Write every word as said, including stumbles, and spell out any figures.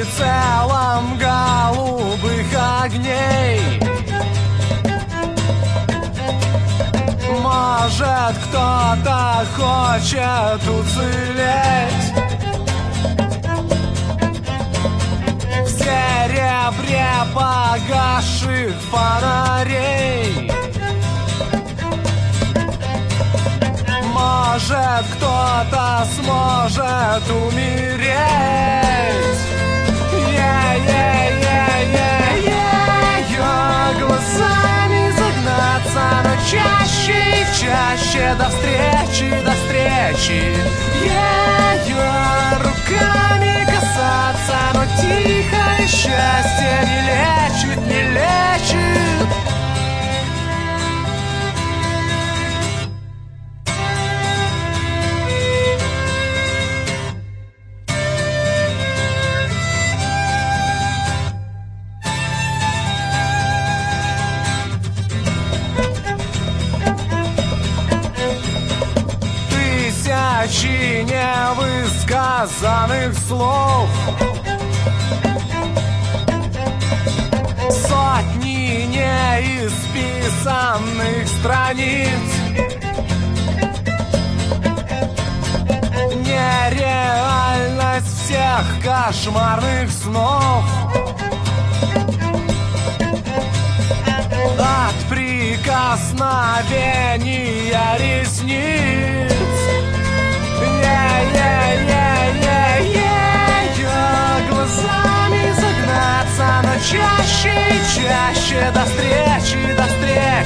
прицелом голубых огней. Может, кто-то хочет уцелеть в серебре погасших фонарей. Может, кто-то сможет умереть. Е-е-е-е-е, глазами загнаться, но чаще и чаще. До встречи, до встречи. Е-е, руками касаться, но тихое счастье не лечит, не лечит. Тысячи невысказанных слов, сотни неисписанных страниц, нереальность всех кошмарных снов. От прикосновения ресниц. Е-е-е-е-е, глазами загнаться, но чаще и чаще. До встречи, до встречи.